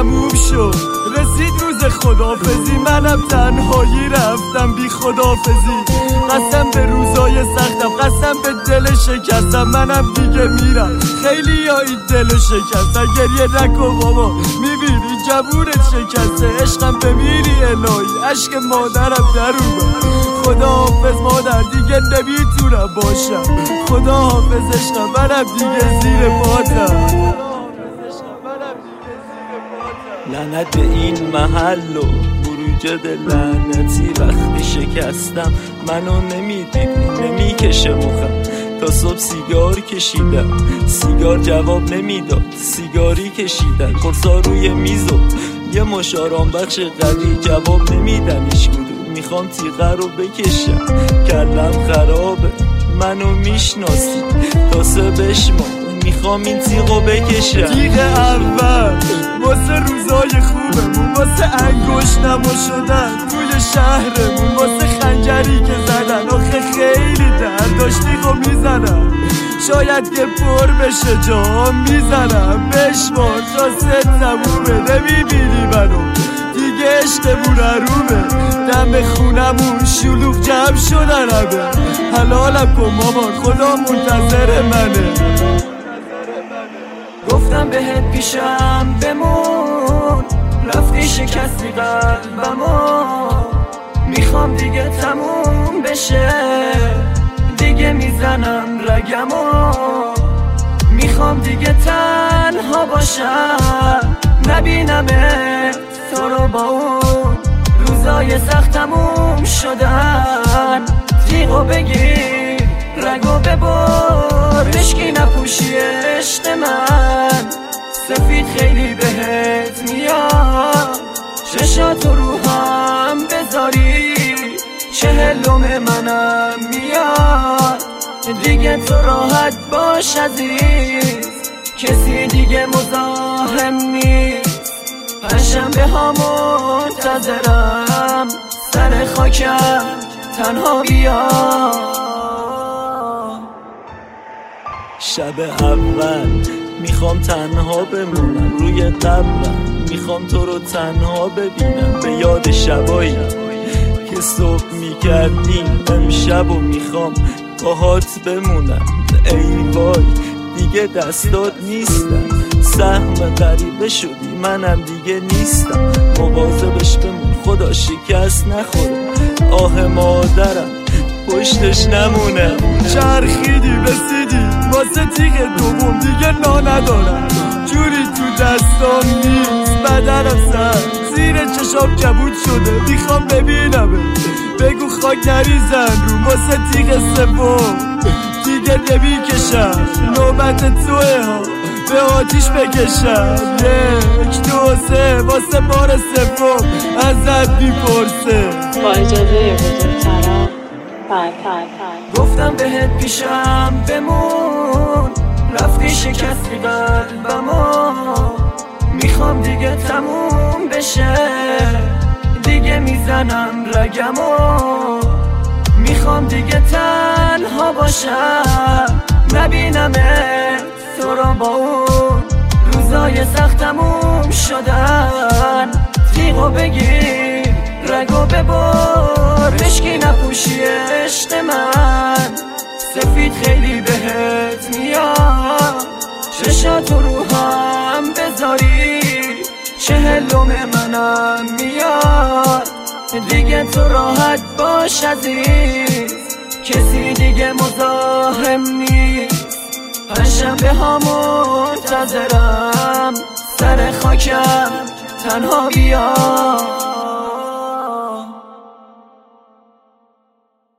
تموم شد، رسید روز خدافزی، منم تنهایی رفتم بی خدافزی. قسم به روزای سختم، قسم به دل شکستم، منم دیگه میرم. خیلی یا این دل شکستم، گریه نکن بابا میبینی جبونت شکسته. عشقم بمیری الهی، عشق مادرم در اومد. خداحافظ مادر دیگه نمیتونم باشم، خداحافظ عشقم منم دیگه زیر پاتم. لعنت به این محل و بروجد لعنتی، وقتی شکستم منو نمیدید نمیکشه مخم. تا صبح سیگار کشیدم، سیگار جواب نمیداد، سیگاری کشیدن قرصا روی میزو یه مشارام بخش قوی جواب نمیدن هیچ کدوم. میخوام تیغه رو بکشم، کلم خرابه منو میشناسی، تا سه بشما میخوام این تیغو بکشم. تیغ اول واسه روزای خوبمون، واسه انگوش نما شدن توی شهرمون، واسه خنجری که زدن آخه خیلی درد داشت. تیغو میزنم شاید که پر بشه جا، میزنم بشمار تا سه تمومه. نمیبینی منو دیگه عشقمون عروبه، دم خونمون شلوغ جمع شدن همه. حلالم کن مامان خدا منتظر منه. گفتم بهت پیشم بمون، رفتی شکستی قلبمو. میخوام دیگه تموم بشه، دیگه میزنم رگمو. میخوام دیگه تنها باشم، نبینمت تو رو با اون روزای سخت تموم شدن. تیغو بگیر رگو ببر، مشکی نپوشی عشق من. سفید خیلی بهت میاد، چشاتو رو هم بذاری، 40 منم میاد. دیگه تو راحت باش عزیز، کسی دیگه مزاحم نیست. پنجشنبه ها منتظرم، سر خاکم تنها بیا. شب اول میخوام تنها بمونم روی قبرم، میخوام تو رو تنها ببینم به یاد شبایی که صبح میکردیم امشب و میخوام باهات بمونم. ای وای دیگه دستات نیستم، سهم غریبه شدی منم دیگه نیستم. مواظبش بمون خدا شکست نخوره، آه مادرم پشتش نمونه. چرخیدی رسیدی واسه تیغ دوم، دیگه نا ندارم جوری تو دستام نیست. بدنم سر زیر چشام کبود شده، میخوام ببینم بگو خاک نریزن رو واسه تیغ سوم. دیگه نمیکشم نوبت توه ها، به آتیش بکشم 1 2 3 واسه بار سوم ازت میپرسه. با اجازه بزرگترم گفتم بهت پیشم بمون، رفتی شکستی قلبمو. میخوام دیگه تموم بشه، دیگه میزنم رگمو. میخوام دیگه تنها باشم، نبینمت تو رو با اون روزای سخت تموم شدن. تیغو بگیر رگو ببر، مشکی نپوشی عشق من. سفید خیلی بهت میاد، چشاتو رو هم بذاری، 40 منم میاد. دیگه تو راحت باش عزیز، کسی دیگه مزاحم نیست. پنجشنبه ها منتظرم، سر خاکم تنها بیا.